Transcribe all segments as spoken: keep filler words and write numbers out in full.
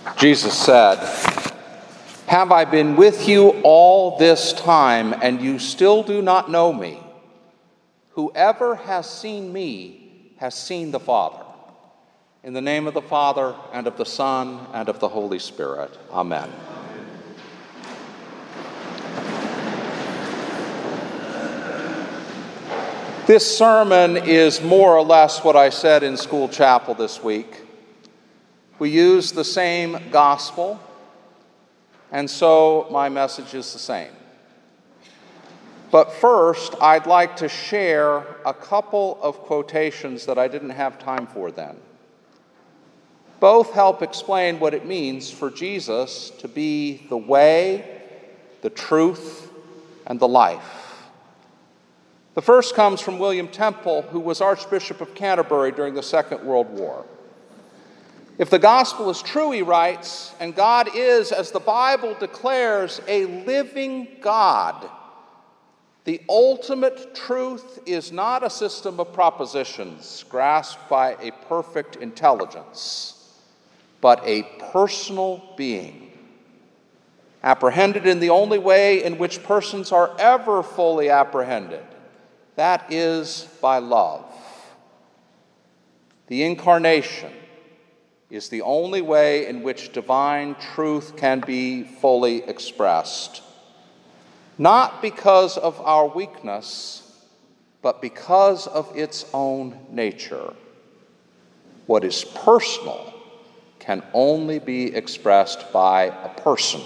Jesus said, "Have I been with you all this time, and you still do not know me? Whoever has seen me has seen the Father." In the name of the Father, and of the Son, and of the Holy Spirit. Amen. This sermon is more or less what I said in school chapel this week. We use the same gospel, and so my message is the same. But first, I'd like to share a couple of quotations that I didn't have time for then. Both help explain what it means for Jesus to be the way, the truth, and the life. The first comes from William Temple, who was Archbishop of Canterbury during the Second World War. If the gospel is true, he writes, and God is, as the Bible declares, a living God, the ultimate truth is not a system of propositions grasped by a perfect intelligence, but a personal being, apprehended in the only way in which persons are ever fully apprehended. That is by love. The incarnation is the only way in which divine truth can be fully expressed, not because of our weakness, but because of its own nature. What is personal can only be expressed by a person.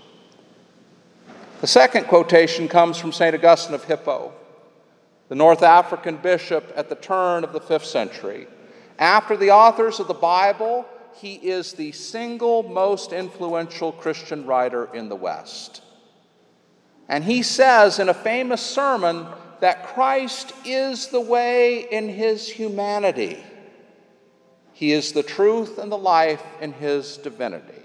The second quotation comes from Saint Augustine of Hippo, the North African bishop at the turn of the fifth century. After the authors of the Bible, he is the single most influential Christian writer in the West. And he says in a famous sermon that Christ is the way in his humanity. He is the truth and the life in his divinity.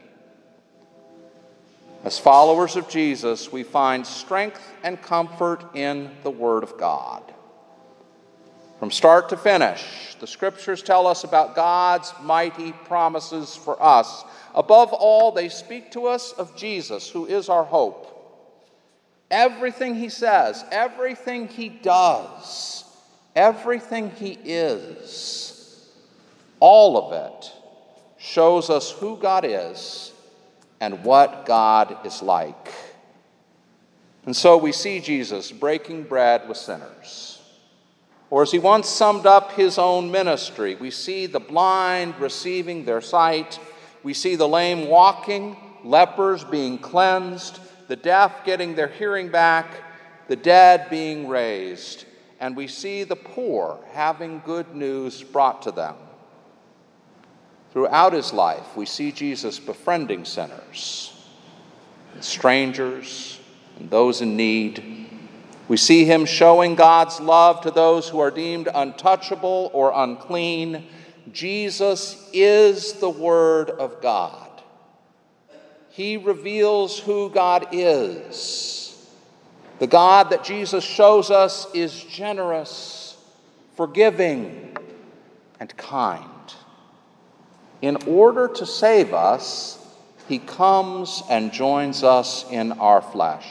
As followers of Jesus, we find strength and comfort in the Word of God. From start to finish, the Scriptures tell us about God's mighty promises for us. Above all, they speak to us of Jesus, who is our hope. Everything he says, everything he does, everything he is, all of it shows us who God is and what God is like. And so we see Jesus breaking bread with sinners. Or as he once summed up his own ministry, we see the blind receiving their sight, we see the lame walking, lepers being cleansed, the deaf getting their hearing back, the dead being raised, and we see the poor having good news brought to them. Throughout his life, we see Jesus befriending sinners, and strangers, and those in need. We see him showing God's love to those who are deemed untouchable or unclean. Jesus is the Word of God. He reveals who God is. The God that Jesus shows us is generous, forgiving, and kind. In order to save us, he comes and joins us in our flesh.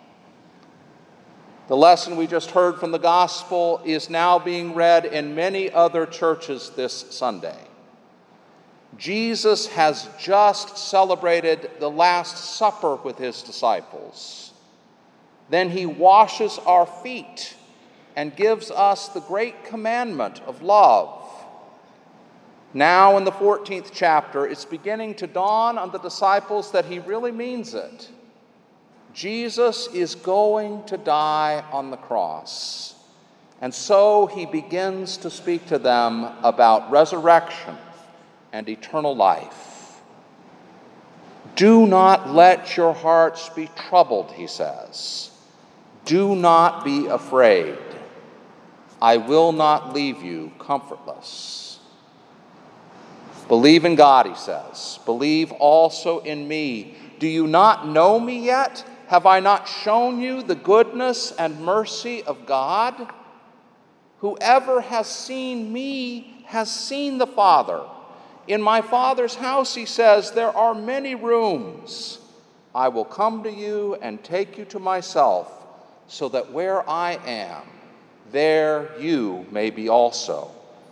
The lesson we just heard from the gospel is now being read in many other churches this Sunday. Jesus has just celebrated the Last Supper with his disciples. Then he washes our feet and gives us the great commandment of love. Now in the fourteenth chapter, it's beginning to dawn on the disciples that he really means it. Jesus is going to die on the cross. And so he begins to speak to them about resurrection and eternal life. Do not let your hearts be troubled, he says. Do not be afraid. I will not leave you comfortless. Believe in God, he says. Believe also in me. Do you not know me yet? Have I not shown you the goodness and mercy of God? Whoever has seen me has seen the Father. In my Father's house, he says, there are many rooms. I will come to you and take you to myself, so that where I am, there you may be also.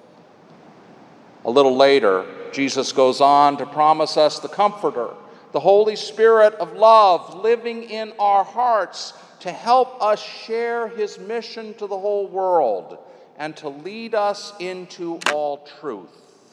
A little later, Jesus goes on to promise us the Comforter, the Holy Spirit of love living in our hearts to help us share his mission to the whole world and to lead us into all truth.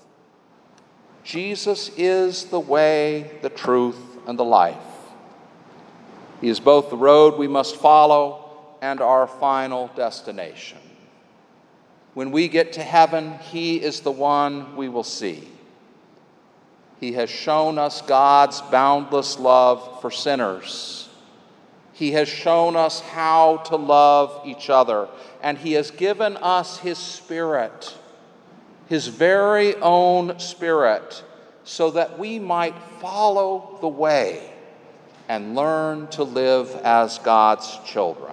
Jesus is the way, the truth, and the life. He is both the road we must follow and our final destination. When we get to heaven, he is the one we will see. He has shown us God's boundless love for sinners. He has shown us how to love each other, and he has given us his Spirit, his very own Spirit, so that we might follow the way and learn to live as God's children.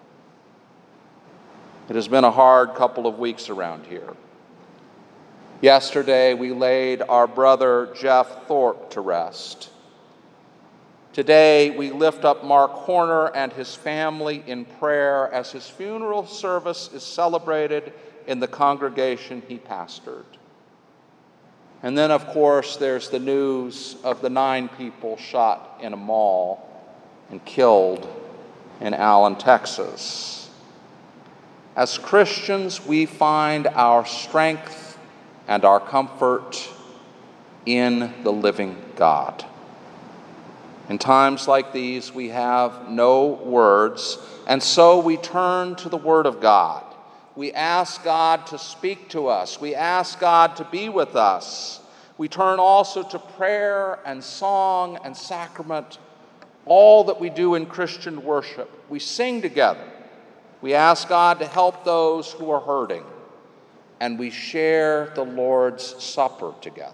It has been a hard couple of weeks around here. Yesterday, we laid our brother Jeff Thorpe to rest. Today, we lift up Mark Horner and his family in prayer as his funeral service is celebrated in the congregation he pastored. And then, of course, there's the news of the nine people shot in a mall and killed in Allen, Texas. As Christians, we find our strength and our comfort in the living God. In times like these, we have no words, and so we turn to the Word of God. We ask God to speak to us. We ask God to be with us. We turn also to prayer and song and sacrament, all that we do in Christian worship. We sing together. We ask God to help those who are hurting, and we share the Lord's Supper together.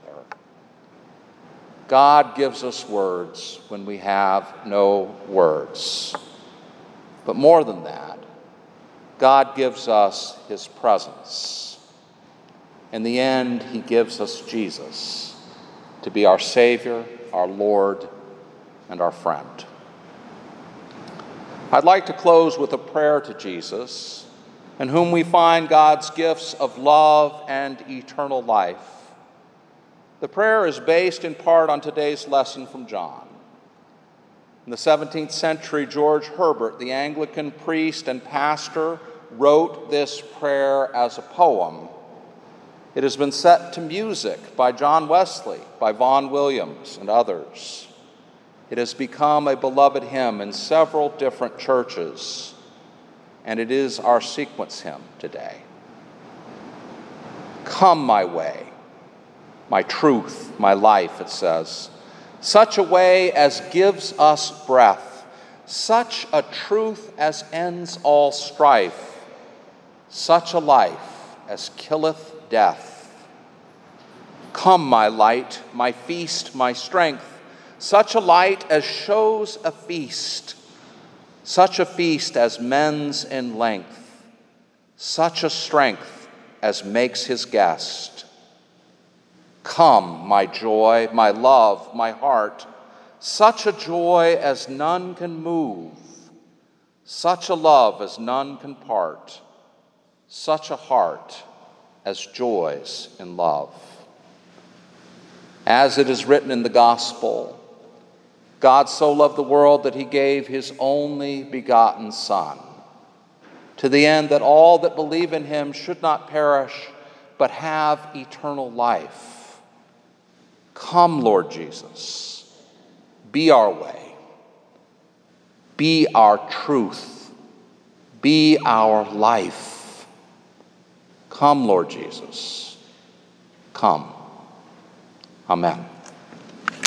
God gives us words when we have no words. But more than that, God gives us his presence. In the end, he gives us Jesus to be our Savior, our Lord, and our friend. I'd like to close with a prayer to Jesus, in whom we find God's gifts of love and eternal life. The prayer is based in part on today's lesson from John. In the seventeenth century, George Herbert, the Anglican priest and pastor, wrote this prayer as a poem. It has been set to music by John Wesley, by Vaughan Williams, and others. It has become a beloved hymn in several different churches, and it is our sequence hymn today. Come my way, my truth, my life, it says, such a way as gives us breath, such a truth as ends all strife, such a life as killeth death. Come, my light, my feast, my strength, such a light as shows a feast, such a feast as mends in length, such a strength as makes his guest. Come, my joy, my love, my heart, such a joy as none can move, such a love as none can part, such a heart as joys in love. As it is written in the gospel, God so loved the world that he gave his only begotten Son, to the end that all that believe in him should not perish, but have eternal life. Come, Lord Jesus, be our way, be our truth, be our life. Come, Lord Jesus, come. Amen.